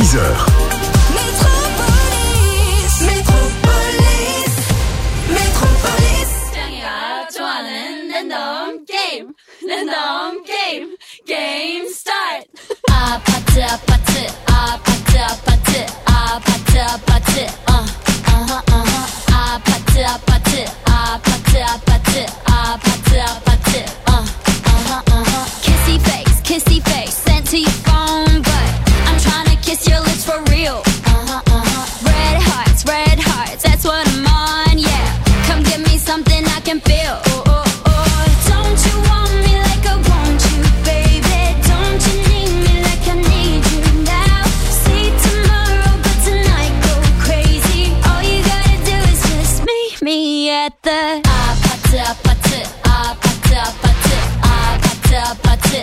10h. 랜덤 게임 게임 스타트. 아파트 아파트 아파트 아파트 아파트 아파트 아파트 아파트 아파트 아파트 아파트 아파트 kissy face sent to your phone, but I'm trying to kiss your lips for real. Red hearts, that's what I'm on, yeah. Come give me something I can feel. Don't you want me like I want you, baby? Don't you need me like I need you now? See tomorrow, but tonight go crazy. All you gotta do is just meet me at the 아파트 아파트 아파트 아파트 아파트 아파트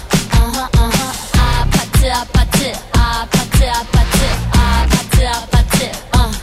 아파트 아파트 아파트 아파트 아파트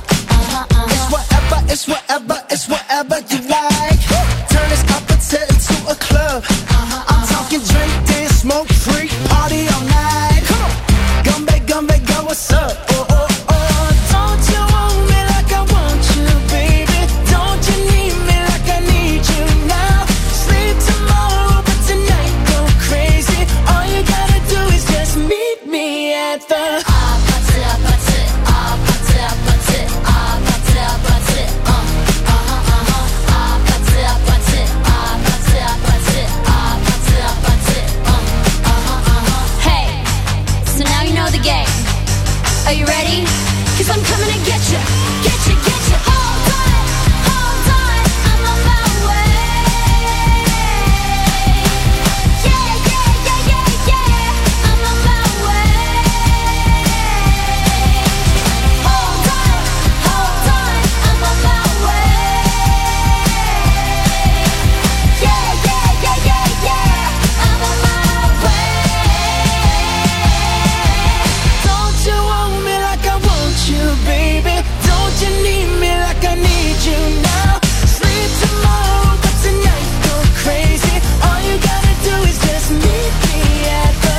It's whatever you like. Turn this opposite into a club. I'm talking drink, dance, smoke, freak, party all night. Come on, go, what's up? Don't you want me like I want you, baby? Don't you need me like I need you now? Sleep tomorrow, but tonight go crazy. All you gotta do is just meet me at the 아파트 아파트 아파트 아파트 아파트 아파트 Hey, so now you know the game. Are you ready? 'Cause I'm coming to get you, get you, get you. Hold on, I'm on my way. Yeah, I'm on my way. Hold on, I'm on my way. Yeah, I'm on my way. Don't you want me like I want you, baby? Don't you need me like I need you now? Sleep tomorrow, but tonight go crazy. All you gotta do is just meet me at the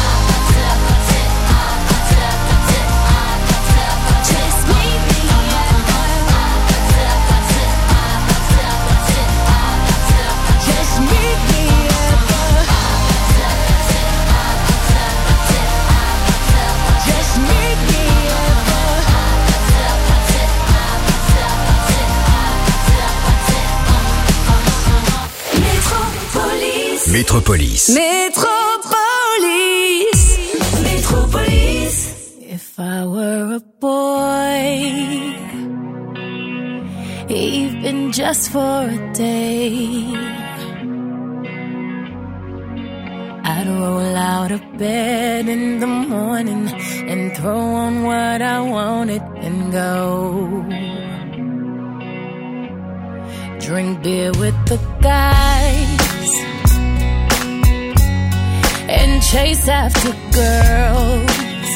Just meet me at just meet me at the just meet me at Métropolis. If I were a boy, even just for a day, I'd roll out of bed in the morning and throw on what I wanted and go. Drink beer with the guys and chase after girls.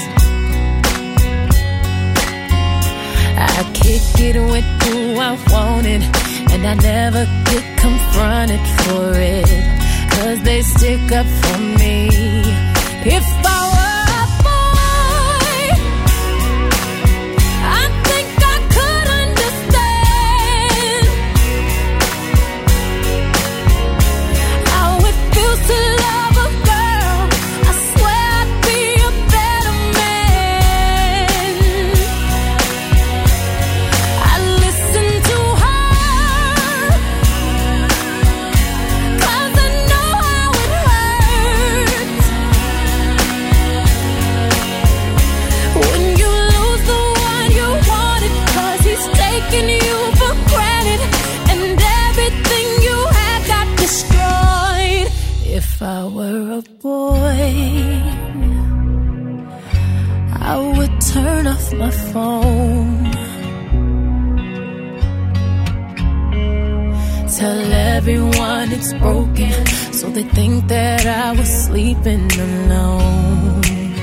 I kick it with who I wanted, and I never get confronted for it, 'cause they stick up for me. If I were a boy, I think I could understand how it feels to love a girl. I swear I'd be a better man. I listen to her, 'cause I know how it hurts when you lose the one you wanted, 'cause he's taking you for granted and everything you had got destroyed. If I were a boy, I would turn off my phone, tell everyone it's broken, so they think that I was sleeping alone.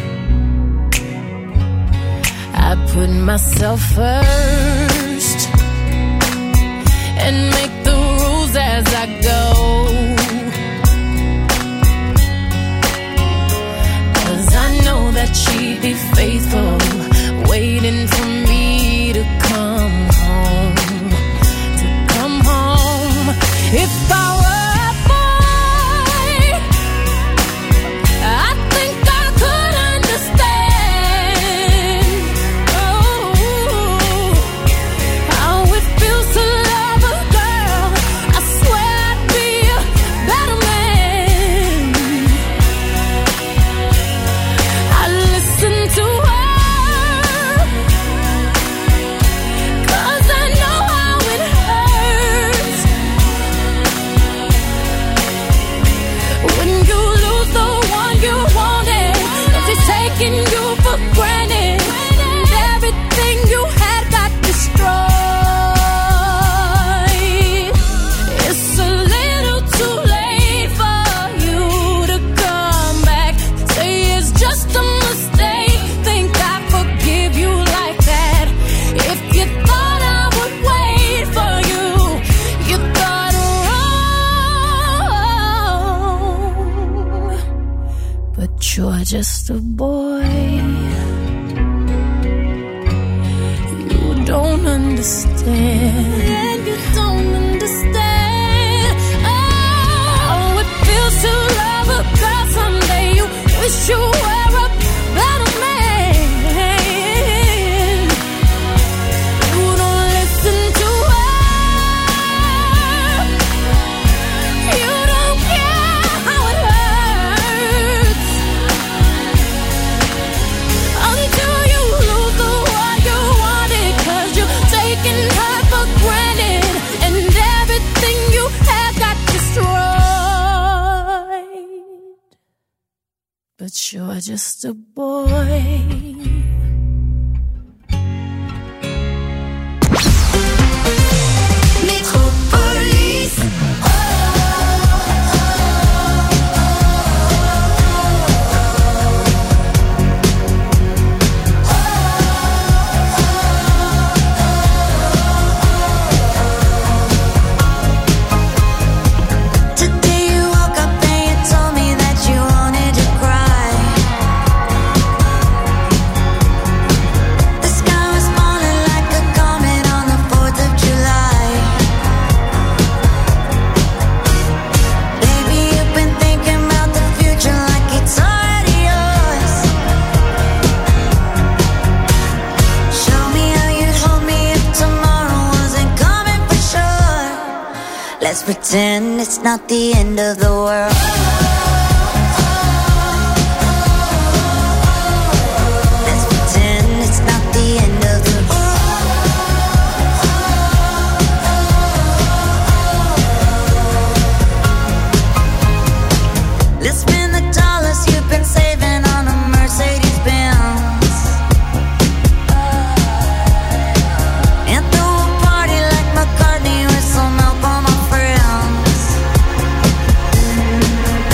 I put myself first and make the rules as I go, 'cause I know that she'd be faithful waiting for me to come home, to come home. If I were a boy, I think I could understand, oh, how it feels to love a girl. I swear I'd be a better man. I listen to her, 'cause I know how it hurts when you lose the one you wanted. If he's taking you for granted, and everything you had got destroyed. It's a little too late for you to come back. Say it's just a mistake. Think I forgive you like that. If you thought I would wait for you, you thought wrong. But you're just a boy. You don't understand. You don't understand. Oh, it feels to love a girl someday. You wish you were a better man. You don't listen to her. You don't care how it hurts until you lose the one you wanted. 'Cause you're taking her for granted, and everything you had got destroyed. But you're just a boy. Metropolis. Today you woke up and you told me that you wanted to cry. The sky was falling like a comet on the 4th of July. Baby, you've been thinking about the future like it's already yours. Show me how you'd hold me if tomorrow wasn't coming for sure. Let's pretend it's not the end of the world. Let's pretend it's not the end of the world. Let's spend the dollars you've been saving on a Mercedes Benz and throw a party like McCartney with some help on my friends.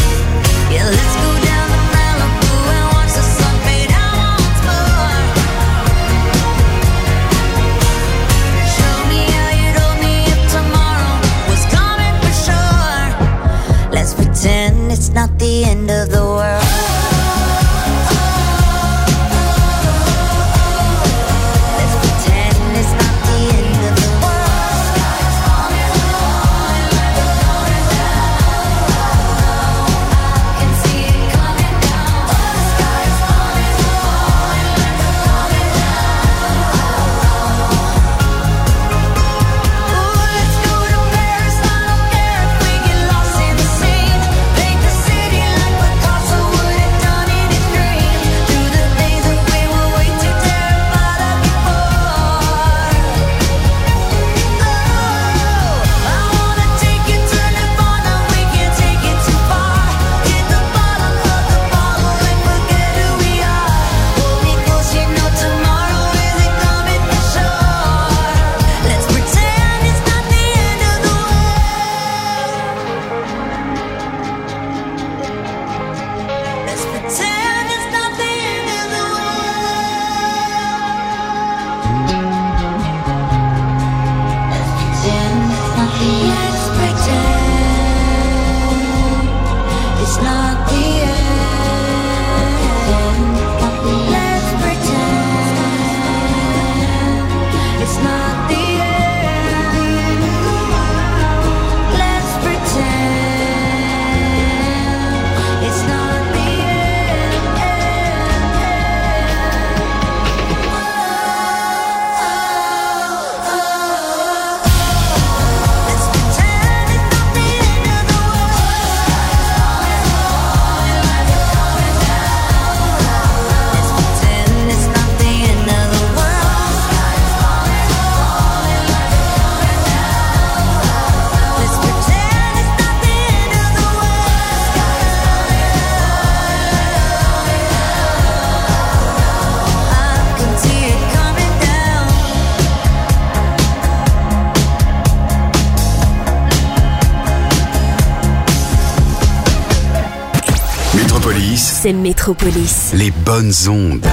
c'est Métropolis. Les bonnes ondes.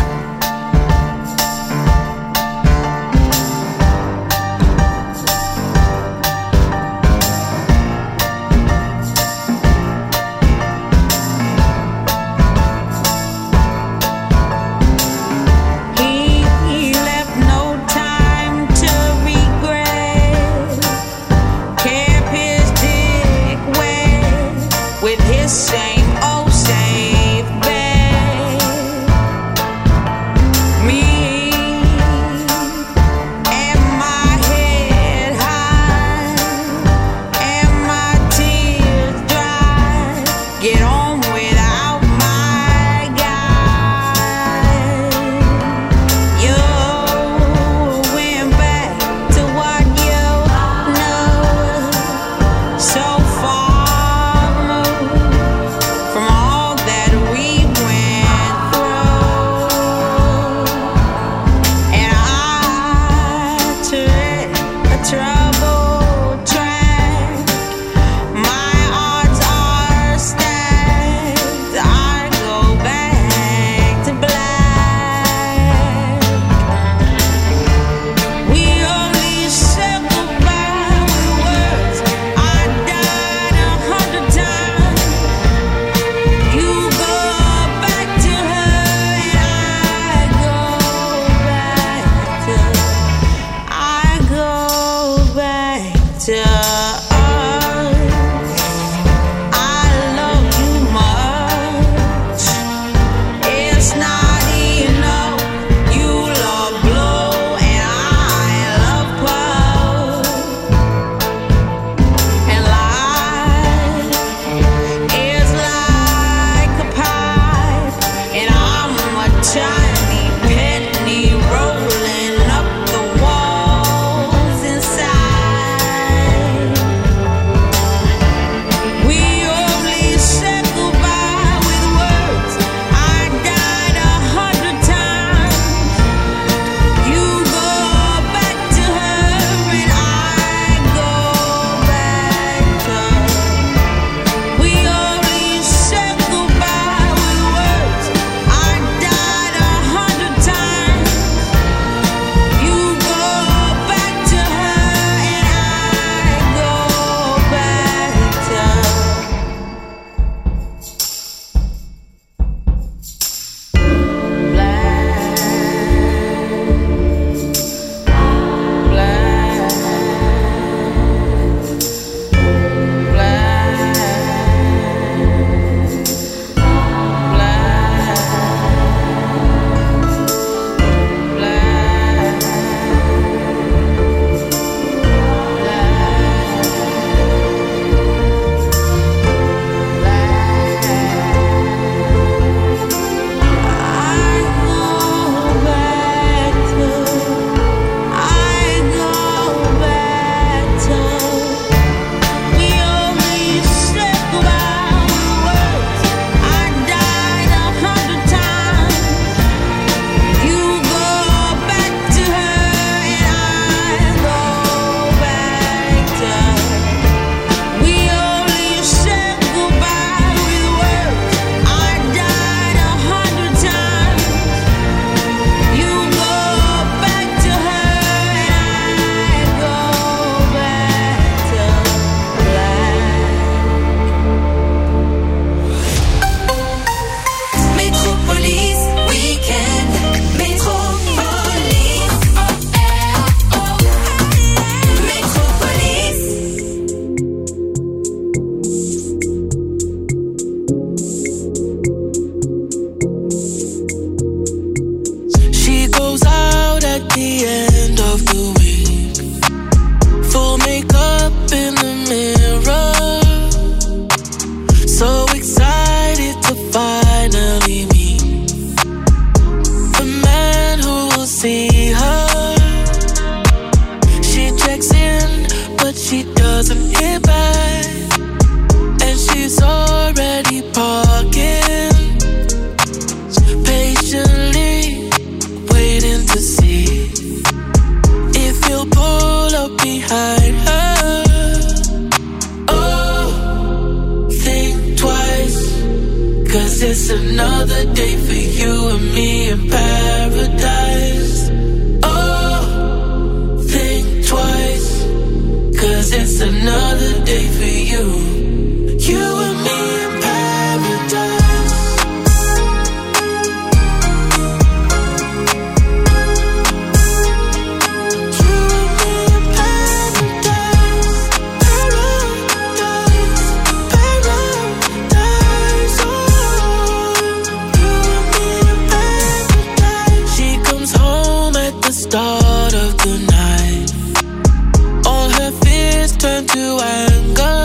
Same old safe bet. it's another day for you and me in paradise. Oh, think twice, 'cause it's another day for you, you and me in paradise. Start of the night, all her fears turn to anger.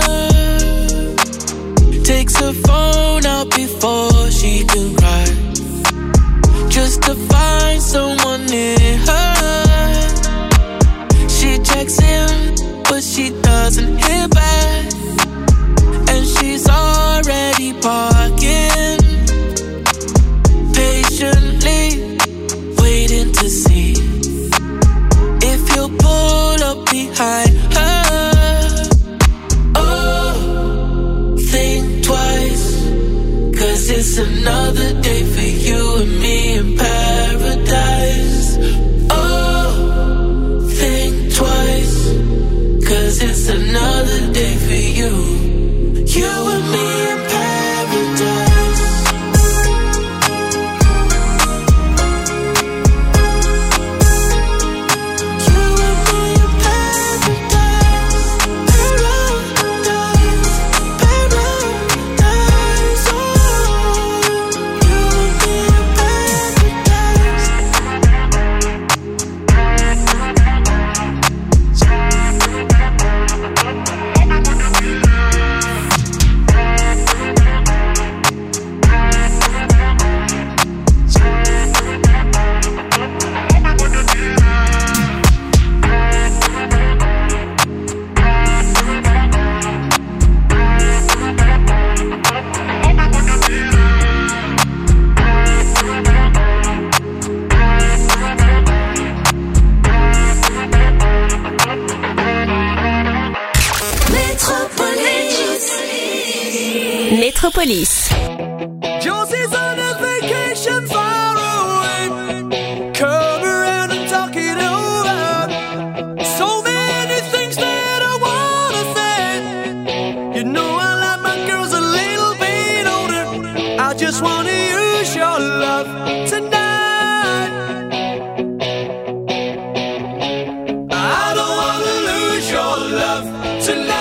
Takes her phone out before she can cry, just to find someone near her. She checks in, but she doesn't hear back, and she's already parking, patiently waiting to see he'll pull up behind her. Oh, think twice, 'cause it's another day for you and me in paradise. Oh, think twice, 'cause it's another day for you, you and me in paradise. Metropolis. Josie's on a vacation far away. Come around and talk it over. So many things that I wanna say. You know I like my girls a little bit older. I just wanna use your love tonight. I don't wanna lose your love tonight.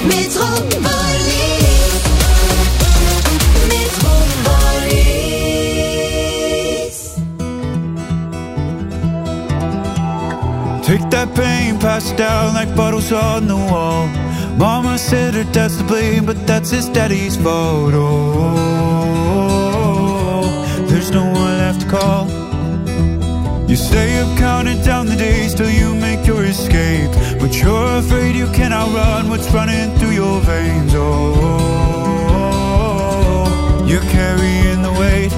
Take that pain, pass it down like bottles on the wall. Mama said her dad's to blame, but that's his daddy's fault. Oh, there's no one left to call. You say you've counted down the days till you make your escape, but you're afraid you cannot run what's running through your veins. Oh, you're carrying the weight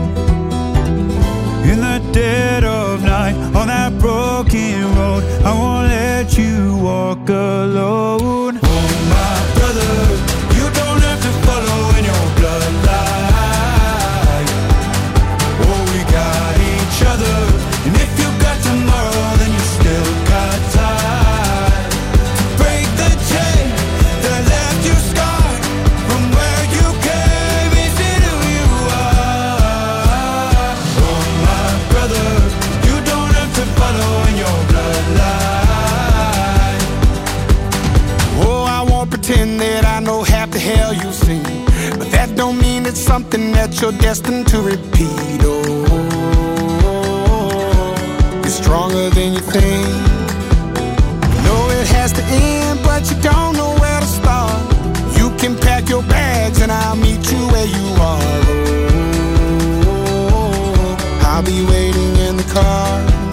in the dead of night on that broken road. I won't let you walk alone. Oh my brother, you don't have to follow in your bloodline. Oh, we got each other, and if you got tomorrow, then you still got time to break the chain that left you scarred from where you came. Is it who you are? Oh my brother, you don't have to follow in your bloodline. Oh, I won't pretend that I know half the hell you've seen, but that don't mean it's something that you're destined to repeat. Oh, you're stronger than you think. You know it has to end, but you don't know where to start. You can pack your bags and I'll meet you where you are. Oh, I'll be waiting in the car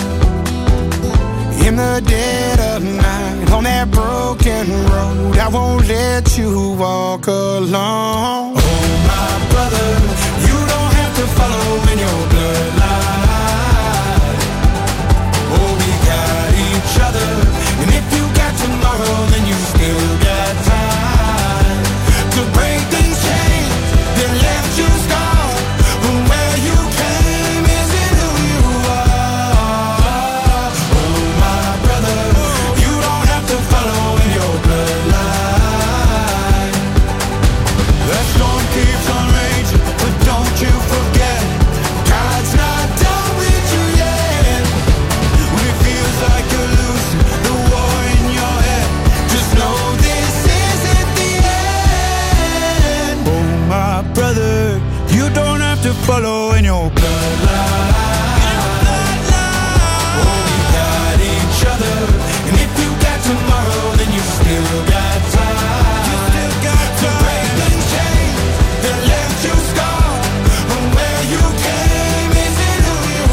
in the dead of night on that broken road. I won't let you walk alone. Oh my brother, you don't have to follow in your bloodline. Oh, we got each other, and if you got tomorrow, then you still got time to break these chains that left you scarred from where you came. Is it who you are? Oh my brother, you don't have to follow in your bloodline. That storm keeps on raging, but don't you forget, God's not done with you yet. when it feels like you're losing the war in your head, Just know this isn't the end. oh my brother, you don't have to follow in your bloodline. Oh, we got each other, and if you got tomorrow, then you still got time. You still got to break time. the chains that left you scarred from where you came. Is it who you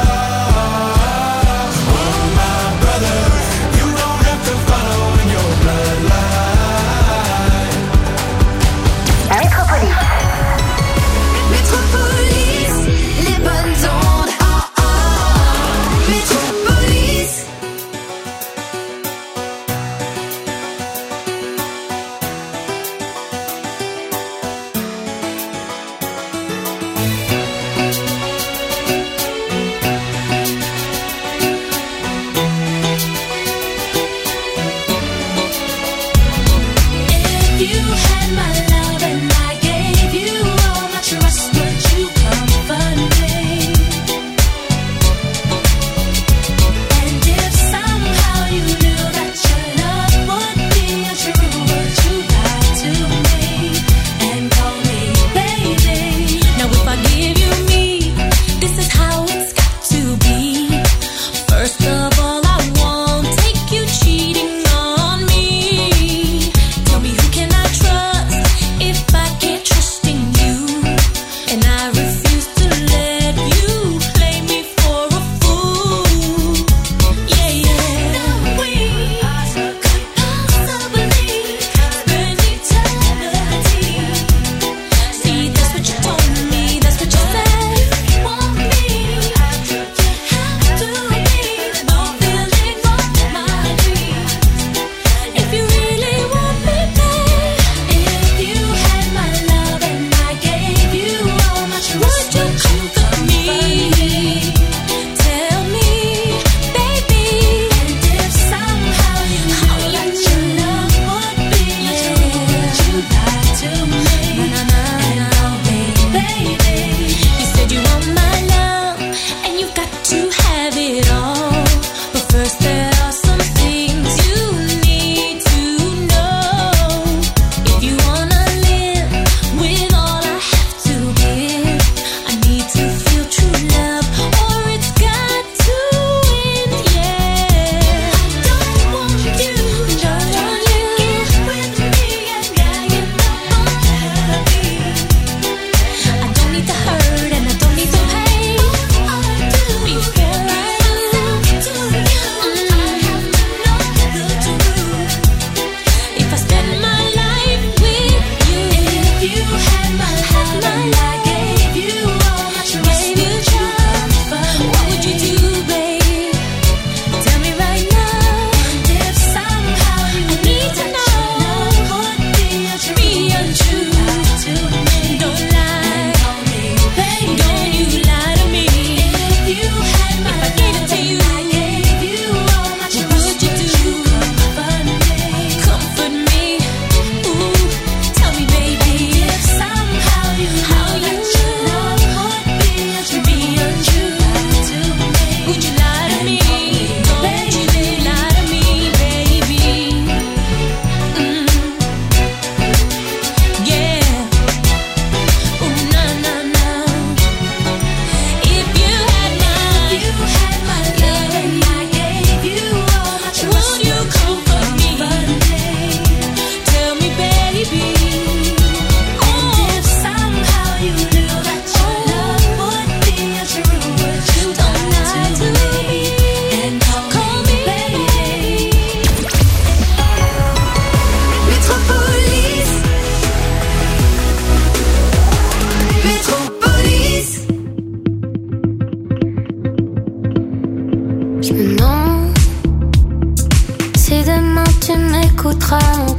are? Oh my brother, you don't have to follow in your bloodline. Métropolis, les bonnes ondes.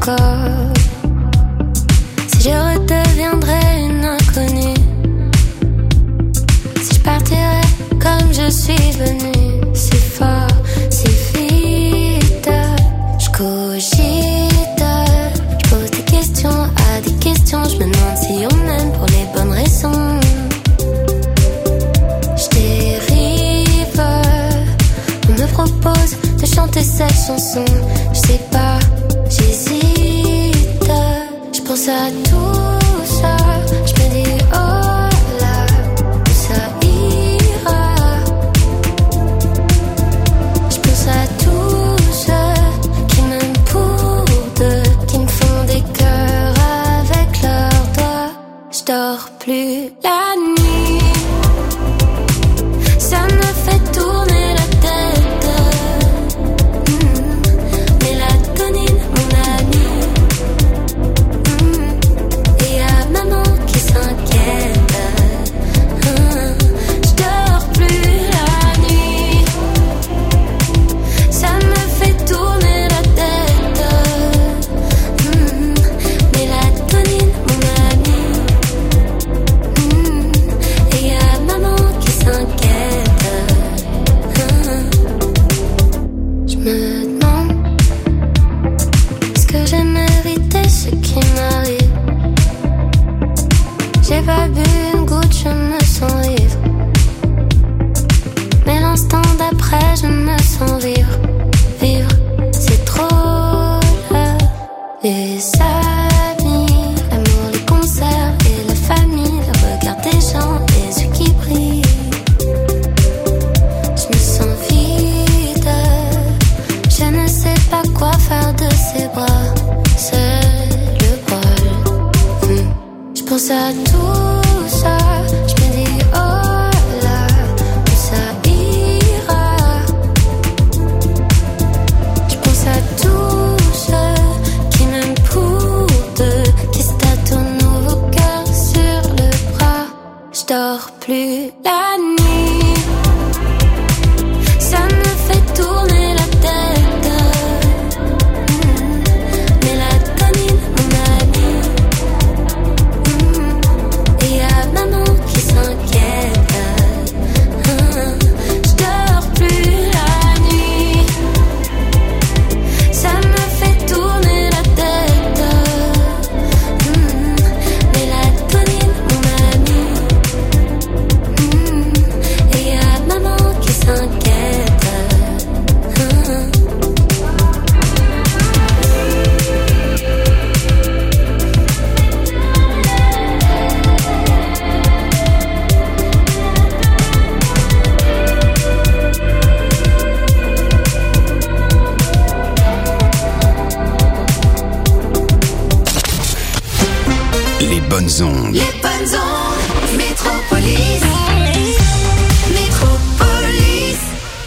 encore. Si je redeviendrais une inconnue, si je partirais comme je suis venue, si fort, si vite, je cogite, je pose des questions à des questions, je me demande si on m'aime pour les bonnes raisons. Je dérive, on me propose de chanter cette chanson, je sais pas, j'hésite, je pense à tout ça, je me dis oh là, où ça ira. Je pense à tous ceux qui m'aiment pour deux, qui me font des cœurs avec leurs doigts. Je dors plus la nuit, ça me fait tourner la tête. Mélatonine, mon ami. Et y'a maman qui s'inquiète. Je dors plus la nuit, ça me fait tourner la tête. Mélatonine, mon ami. Et y'a maman qui s'inquiète. Je me demande, est-ce que j'ai mérité ce qui m'arrive? J'ai pas bu une goutte, je me sens ivre. Mais l'instant d'après, je me sens vivre. Vivre, c'est trop là. Les amis, l'amour, les concerts et la famille, le regard des gens, les yeux qui brillent. Je me sens vide, je ne sais pas quoi faire de ces bras. C'est le bol. Je pense à tout ça, je me dis oh là, où ça ira. Je pense à tous ceux qui m'aiment pour deux, qui se tatouent nouveau cœur sur le bras. Je dors plus la nuit, ça me fait tourner la tête. Mélatonine, mon ami. Et y'a maman qui s'inquiète. Je dors plus la nuit, ça me fait tourner la tête. Mélatonine, mon ami. Et y'a maman qui s'inquiète. Les bonnes ondes. Les bonnes ondes, Métropolis. Métropolis.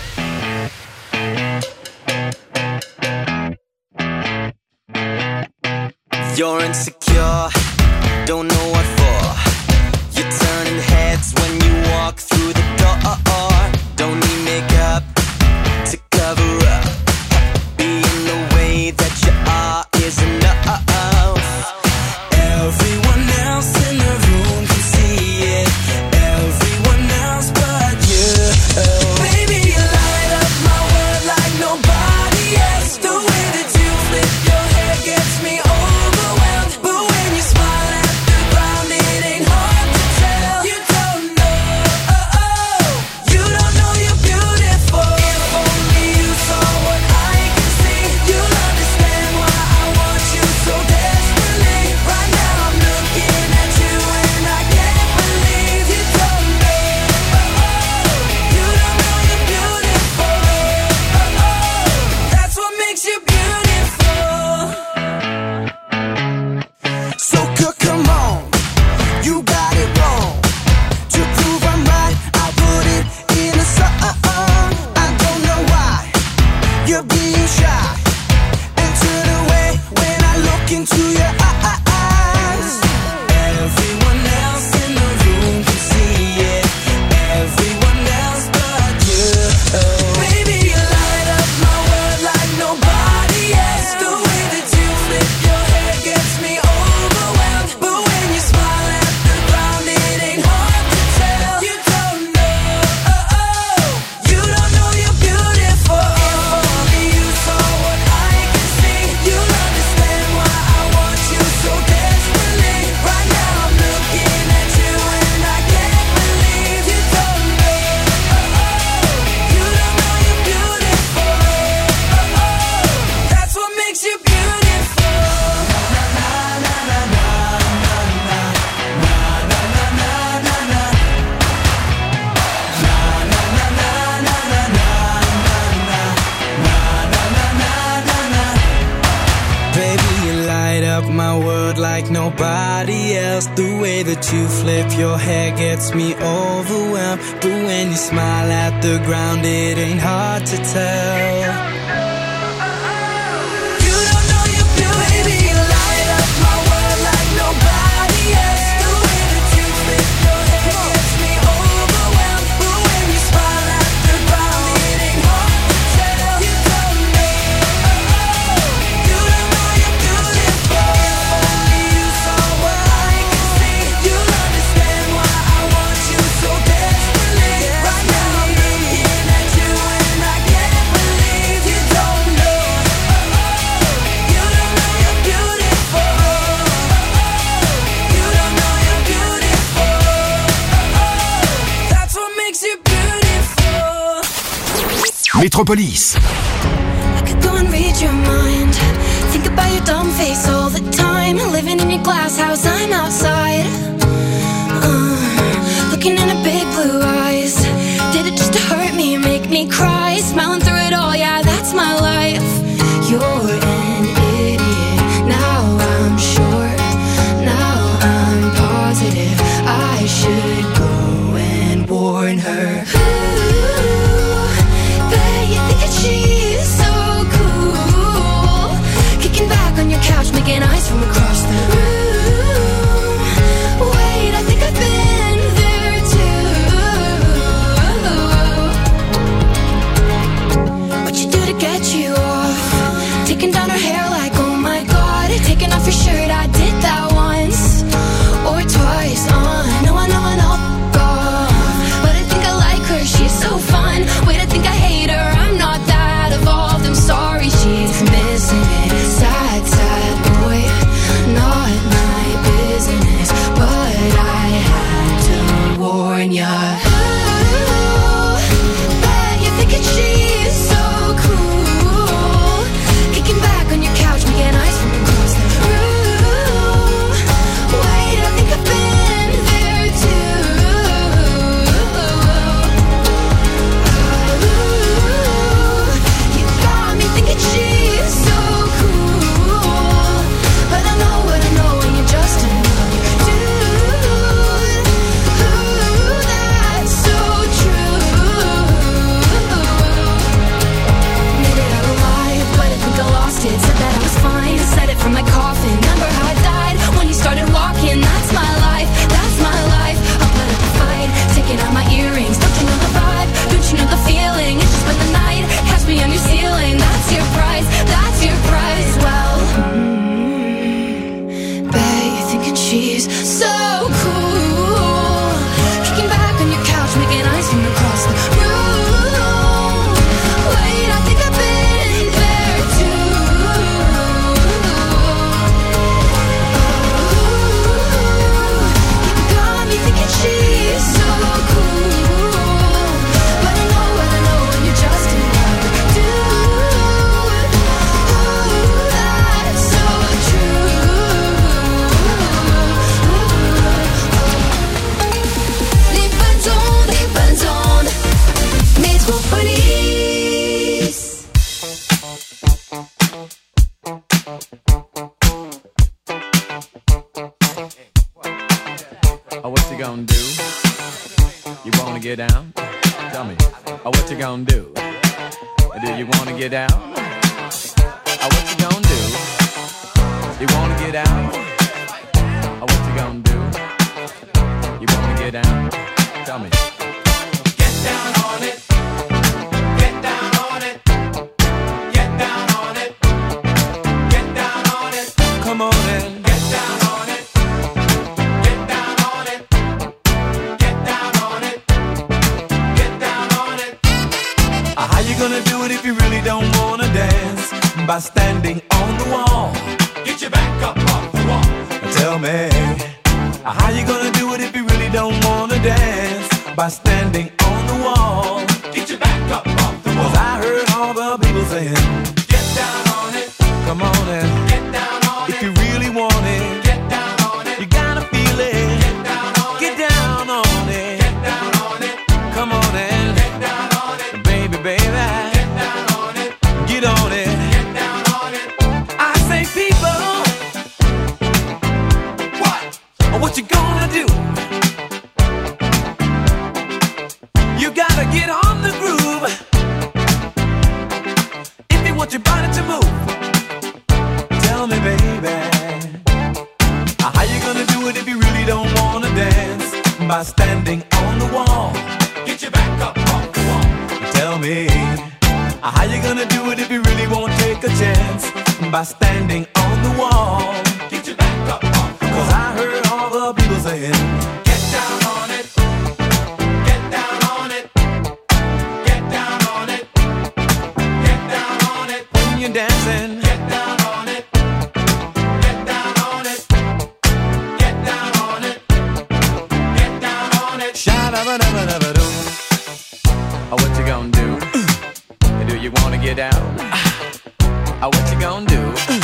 You're insecure, don't know what for. You're turning heads when you walk through the door. Don't need makeup to cover up. Being the way that you are is enough. Everyone else in the room can see it. Everyone else but you. Baby, you light up my world like nobody else. The way that you flip your hair gets me overwhelmed. But when you smile at the ground, it ain't hard to tell. You don't know, up my world like nobody else. The way that you flip your hair gets me overwhelmed. But when you smile at the ground, it ain't hard to tell. Métropolis. I could go and read your mind. Think about your dumb face all the time. Living in your glass house, I'm outside. Looking in her big blue eyes. Did it just to hurt me, make me cry? Smiling through it all, yeah, that's my life. You're an idiot. Now I'm sure. Now I'm positive. I should go and warn her. She's so cool. Kicking back on your couch, making eyes from across the room. Wait, I think I've been there too. What you do to get you off? Taking down her hair like, oh my god. Taking off your shirt, I did that once or twice. I know, God. But I think I like her, she's so fun. Wait, I think I hate her, I'm not that evolved. I'm sorry, she's missing it. Sad, sad boy, not my business. But I had to warn ya. Ooh, bet you're thinking she's so cool. Kicking back on your couch, making eyes from across the room. Wait, I think I've been there too. She's so cool, but I know what I know, and you're just another dude. Ooh, that's so true. Made it out alive, but I think I lost it. Said that I was fine, said it from my coffin. Remember how I died when you started walking? That's my life, that's my life. I'll put up a fight, taking out my earrings. Don't you know the vibe? Don't you know the feeling? It's just spend the night, catch me on your ceiling. That's your price, that's your price. Well, bet you're thinking she's so cool. Kicking back on your couch, making eyes from across the room. Wait, I think I've been there too. You got me thinking she's so cool, but I know what I know, and you're just another dude. Ooh, that's so true. Les bonnes ondes, Métropolis. Oh, what you gonna do? You wanna get down? Tell me. Oh, what you gonna do? Do you wanna get down? Oh, what you gonna do? You wanna get down? Oh, what you gonna do? You wanna get down? Tell me. Get down on it. Get down on it. Get down on it. Get down on it. Come on in. Get down on it. Get down on it. Get down on it. Get down on it. How you gonna do it if you really don't wanna dance? By standing on the wall. Get your back up off the wall. Tell me, how you gonna do it if you really don't wanna dance? By standing on the wall. Get your back up off the wall. 'Cause I heard all the people saying, get down on it. Come on and get down on it. If you really want it, get down on it. You gotta feel it. Get down on it. Get down on it. Get down on it. Come on and get down on it. Baby, baby. Get down on it. Get on it. Get down on it. I say people, by standing on the wall. Get your back up off the wall. Tell me, how you gonna do it if you really won't take a chance? By standing on the wall. Get your back up off the wall. 'Cause I heard all the people saying, get down on it. Get down on it. Get down on it. Get down on it. When you're dancing, get down on it. Get down on it. Get down on it. Get down on it. Sha-da-ba-da-ba-da-ba-doo. What you gonna do? Do you wanna get down? What you gonna do?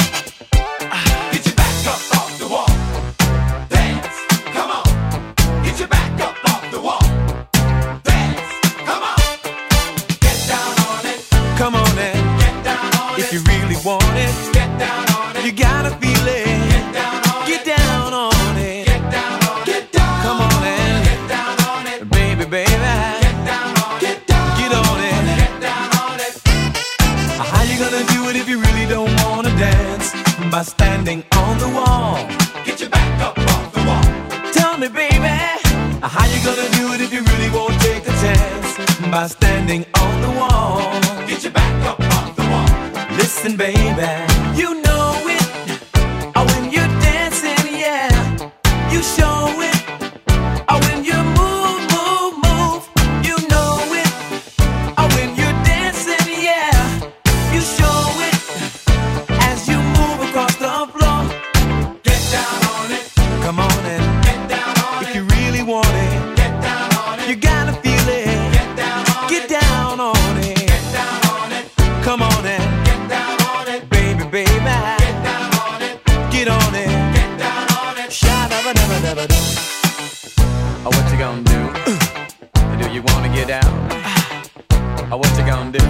Get your back up off the wall. Dance, come on. Get your back up off the wall. Dance, come on. Get down on it. Come on in. Get down on it. If you really want it, get down on it. You gotta feel it. Get down on it. Get down on it. Get down on it. Get down. Come on in. Get down on it. Baby, baby. Get down on it. Get down. Get on it. Get down on it. How you gonna do it if you really don't wanna dance? By standing on the wall. Get your back up off the wall. Tell me, baby, how you gonna do it if you really won't take a chance? By standing on the wall. Get your back up off the wall. Listen, baby, you know it. When you're dancing, yeah, you show it. When you move, move, move, you know it. When you're dancing, yeah, you show it. As you move across the floor, get down on it. Come on in, get down on it. If you really want it, get down on it. You gotta feel it. Get down on it. Get down on it. Get down on it. Come on in, get down on it. Baby, baby, get down on it. Get on it. Get down on it. Sha-da-ba-da-ba-da-ba-doo. What you gonna do? Do you wanna get down? What you gonna do?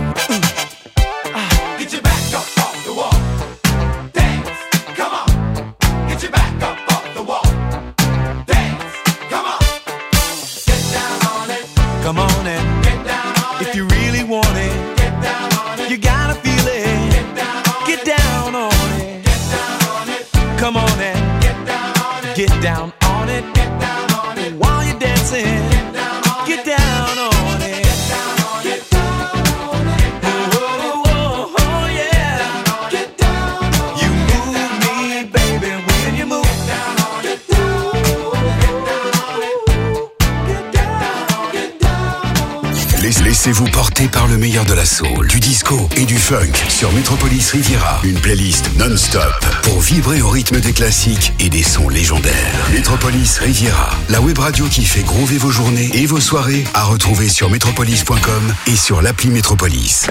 Get your back up off the wall. Dance, come on. Get your back up off the wall. Dance, come on. Get down on it. Come on in. Get down on it. If you really want it, get down on it. You gotta feel it. Get down on it. Get down on it. Get down on it. Come on in. Get down on it. Get down on it. Get down on it. While you're dancing, get down on it. Get down on it. Get down on it. Get down on it. Oh, oh, oh, yeah. Get down on it. You move me, baby, when you move. Get down on it. Get down on it. Get down on it. Get down on it. Laissez-vous porter par le meilleur de la soul, du disco et du funk sur Metropolis Riviera. Une playlist non-stop pour vibrer au rythme des classiques et des sons légendaires. Metropolis Riviera, la web radio qui fait groover vos journées et vos soirées, à retrouver sur metropolis.com et sur l'appli Metropolis.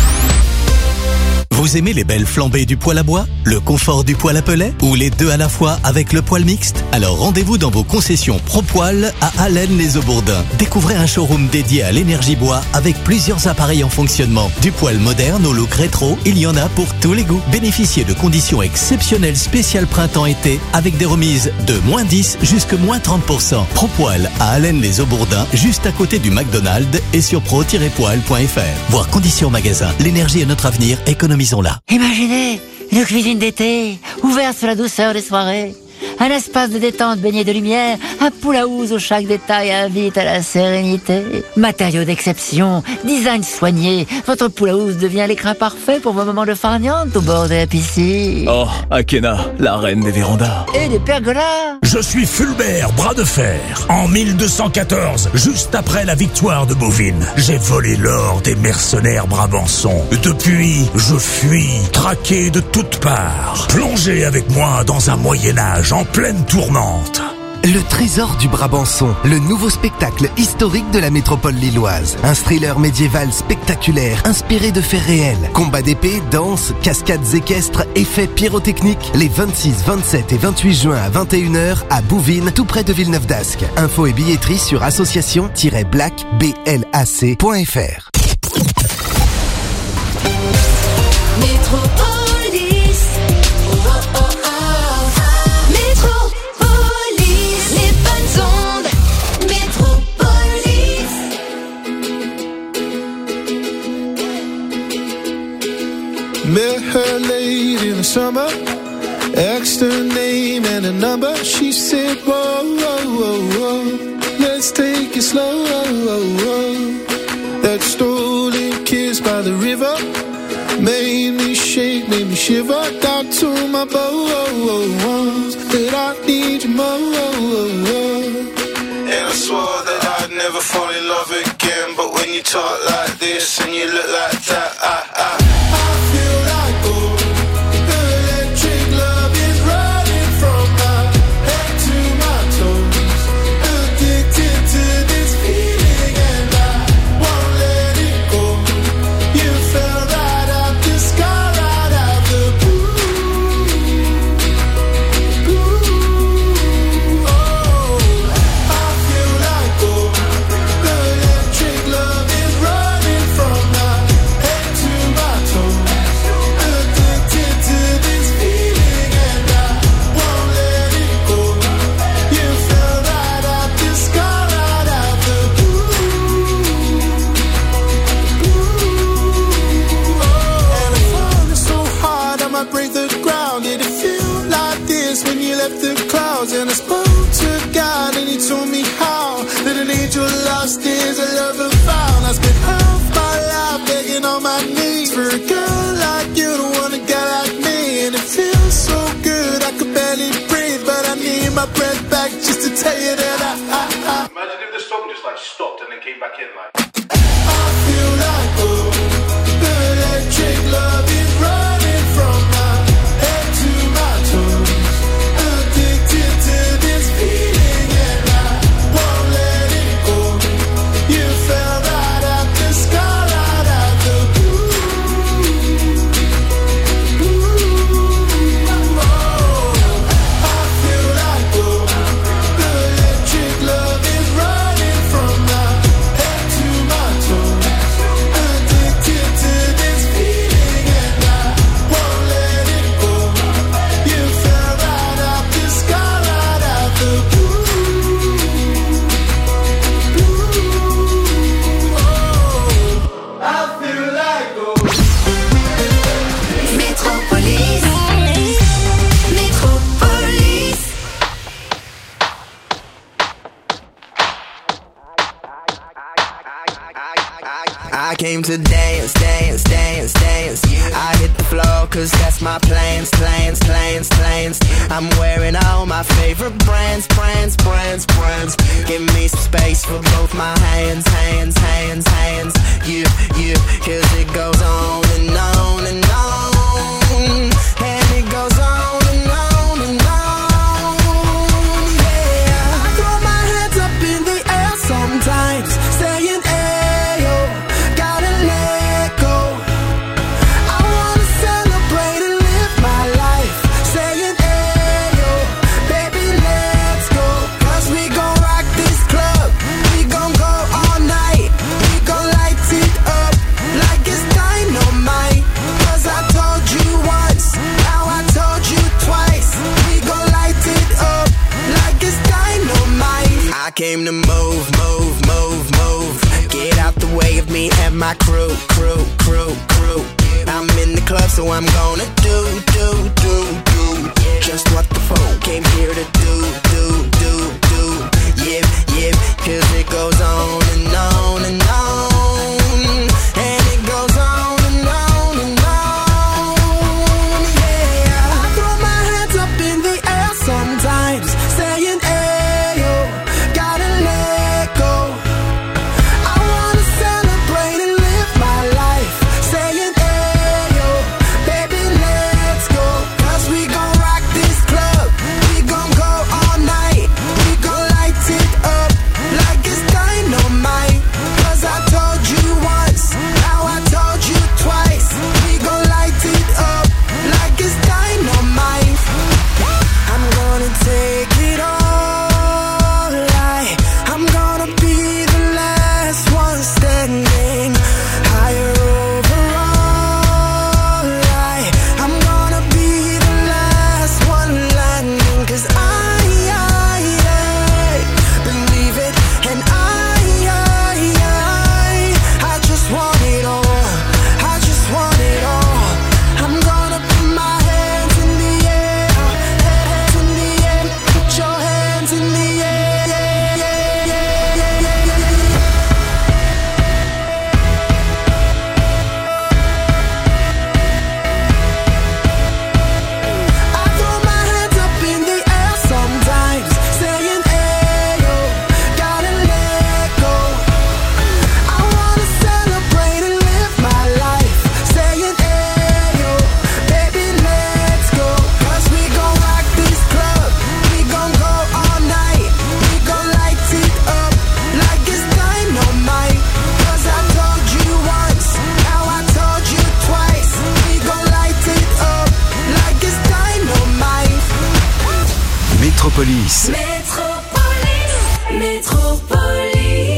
Vous aimez les belles flambées du poêle à bois, le confort du poêle à pellet ou les deux à la fois avec le poêle mixte? Alors rendez-vous dans vos concessions ProPoil à Allennes-les-Aubourdins. Découvrez un showroom dédié à l'énergie bois avec plusieurs appareils en fonctionnement. Du poêle moderne au look rétro, il y en a pour tous les goûts. Bénéficiez de conditions exceptionnelles spéciales printemps-été avec des remises de -10 jusqu'à -30%. ProPoil à Allennes-les-Aubourdins, juste à côté du McDonald's et sur pro-poil.fr. Voir conditions magasin. L'énergie est notre avenir, économisons-la. Imaginez une cuisine d'été, ouverte sur la douceur des soirées. Un espace de détente baigné de lumière, un pool à housse où chaque détail invite à la sérénité. Matériaux d'exception, design soigné, votre pool à housse devient l'écran parfait pour vos moments de farniente au bord de la piscine. Oh, Akena, la reine des vérandas. Et des pergolas. Je suis Fulbert, bras de fer. En 1214, juste après la victoire de Bouvines, j'ai volé l'or des mercenaires brabançons. Depuis, je fuis, traqué de toutes parts. Plongez avec moi dans un Moyen-Âge en pleine tourmente. Le Trésor du Brabançon, le nouveau spectacle historique de la métropole lilloise. Un thriller médiéval spectaculaire, inspiré de faits réels. Combats d'épée, danse, cascades équestres, effets pyrotechniques. Les 26, 27 et 28 juin à 21h à Bouvines, tout près de Villeneuve d'Ascq. Infos et billetterie sur association-black.fr. Met her late in the summer, asked her name and a number. She said, whoa, whoa, whoa, whoa, let's take it slow. That stolen kiss by the river made me shake, made me shiver. Down to my bones that I need you more. And I swore that I'd never fall in love again, but when you talk like this and you look like that, I feel like gold. The electric love is running from my head to my toes. Addicted to this feeling and I won't let it go. You fell right out the sky, right out the blue. Oh, I feel like gold. The electric love is running from my head to my toes. Addicted to this feeling and I won't let it go. You fell right out the sky, right out the blue. And I'm falling so hard I might break the ground. Did it feel like this when you left the clouds? And I spoke to God and he told me how that an angel lost is a lover found. I spent half my life begging on my knees for a girl like you to want a guy like me. And it feels so good I could barely breathe, but I need my breath back just to tell you that I Imagine if the song just like stopped and then came back in like. feel like gold. The electric love is running from my head to my toes. Addicted to this feeling and I won't let it go. You fell right out the sky, right out the blue. Oh, I feel like gold. The electric love is running from my head to my toes. Addicted to this feeling and I won't let it go. You fell right out the sky, right out the blue. Oh, I feel like gold. Métropolis. Métropolis. I came to dance, dance, dance, dance. I hit the floor cause that's my plans, plans, plans, plans. I'm wearing all my favorite brands, brands, brands, brands. Give me some space for both my hands, hands, hands, hands. Yeah, yeah, cause it goes on and on and on. And it goes on and on and on. Yeah, I throw my hands up in the air sometimes, saying ayo, gotta let go. I wanna celebrate and live my life, saying ayo, baby let's go. Cause we gon' rock this club, we gon' go all night. We gon' light it up like it's dynamite. Cause I told you once, now I told you twice. We gon' light it up like it's dynamite. I came to move, move, move, move. Get out the way of me and my crew, crew, crew, crew. I'm in the club, so I'm gonna do just what the folk came here to do. Yeah, yeah, cause it goes on and on and on. And it goes on and on and on. Yeah, I throw my hands up in the air sometimes, saying ayo, gotta let go. I wanna celebrate and live my life, saying ayo, baby let's go. Cause we Métropolis. Métropolis.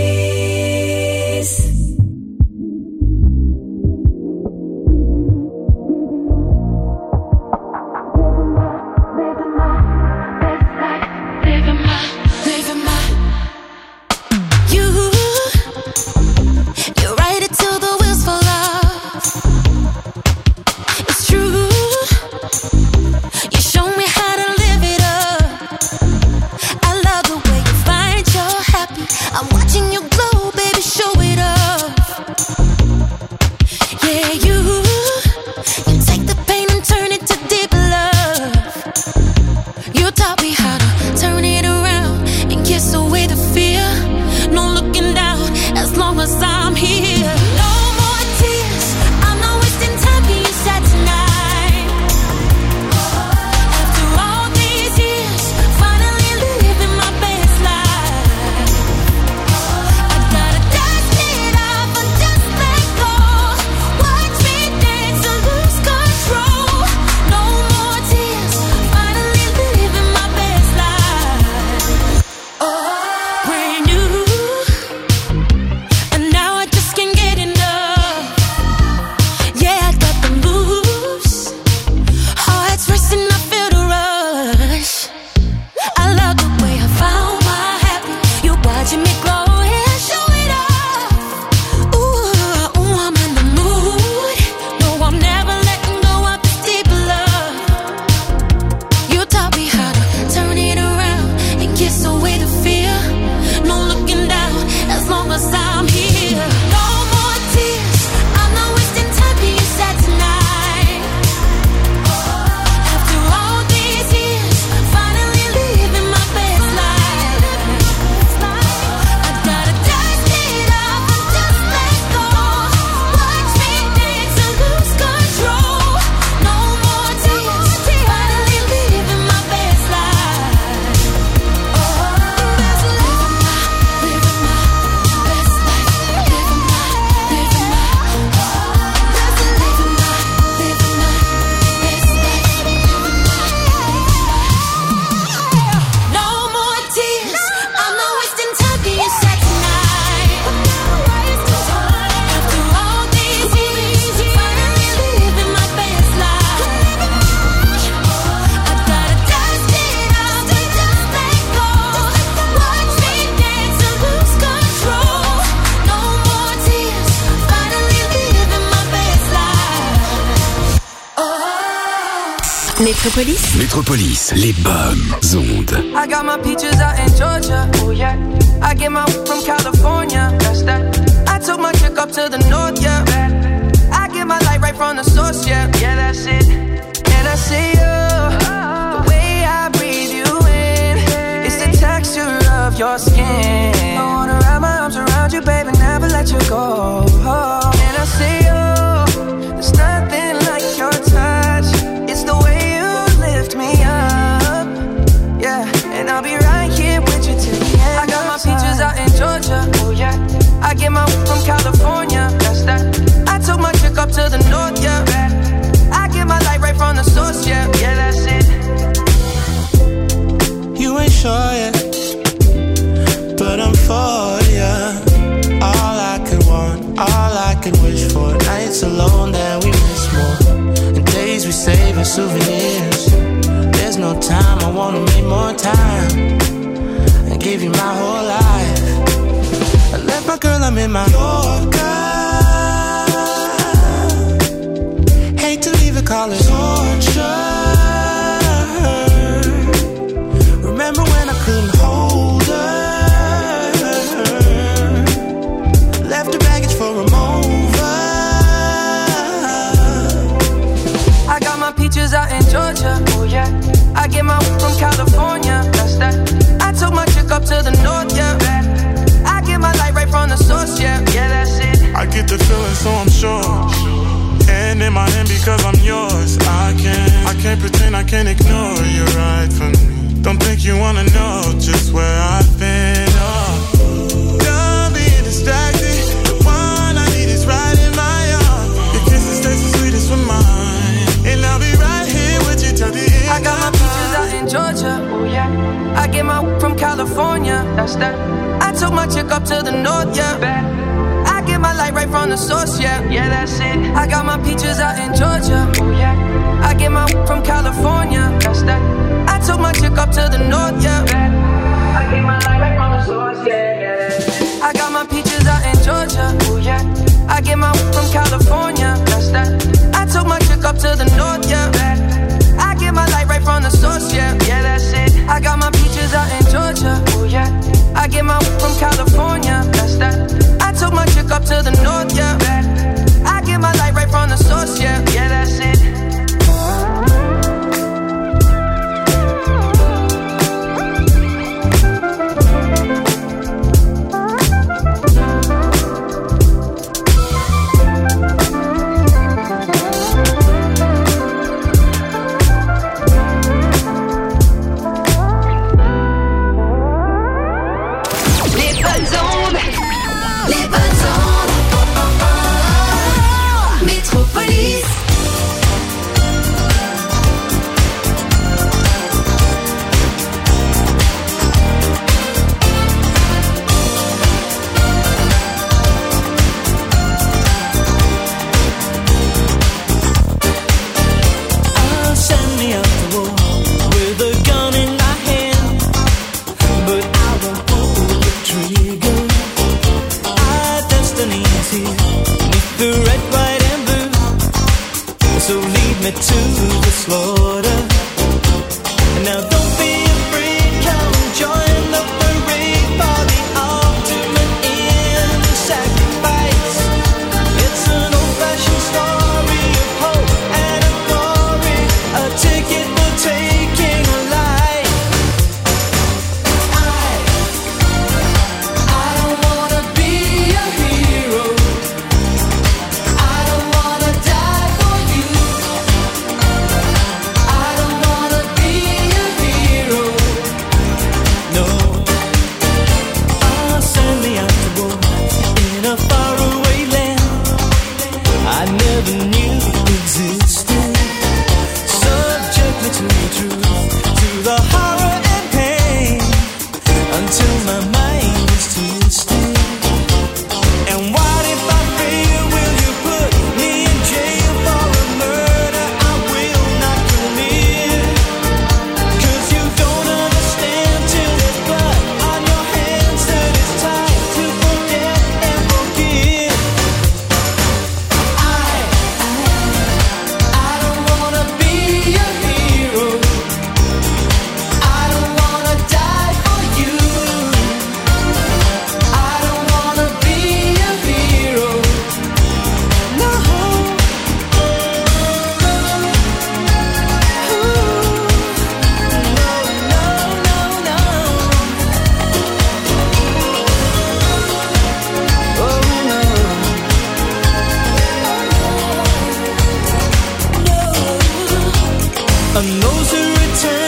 Métropolis, les bonnes ondes. I got my peaches out in Georgia. Oh yeah. I get my from California. That's that. I took my chick up to the north, yeah. I get my light right from the source, yeah. Yeah, that's it. And I see you, the way I breathe you in. It's the texture of your skin. I wanna wrap my arms around you, baby, never let you go. And I see you, there's nothing like your touch. It's the way you lift me up, yeah. And I'll be right here with you till the end. I got my peaches out in Georgia, oh yeah. I get my from California, that's that. I took my chick up to the north, yeah. I get my light right from the source, yeah. Yeah, that's it. You ain't sure yet, but I'm for ya. All I could want, all I could wish for. Nights alone that we miss more, and days we save as souvenirs. There's no time, I wanna make more time and give you my whole life. I left my girl, I'm in my Yorker. Hate to leave it, call it torture. Remember when I couldn't hold her? Left her baggage for a mover. I got my peaches out in Georgia, oh yeah. I get my from California, that's that. I took my chick up to the north, yeah. I get my light right from the source, yeah. Yeah, that's it. I get the feeling, so I'm sure. And in my hand because I'm yours. I can't pretend, I can't ignore. You're right for me. Don't think you wanna know just where I've been. Oh, done being distracted. The one I need is right in my arms. Your kisses taste the sweetest with mine, and I'll be right here with you till the end. I got my peaches out in Georgia, oh yeah. I get my from California. That's that. I took my chick up to the north, yeah. I get my light right from the source, yeah. Yeah, that's it. I got my peaches out in Georgia. Oh yeah. I get my from California. That's that. I took my chick up to the north, yeah. I get my light right from the source, yeah. I got my peaches out in Georgia. Oh yeah. I get my from California. That's that. I took my chick up to the north, yeah. I get my light right from the source, yeah. Yeah, that's it. I got my peaches out in Georgia. Oh yeah. I get my from California. That's that. I took my chick up to the north, yeah. I get my light right from the source, yeah. Yeah, that's it. And those who return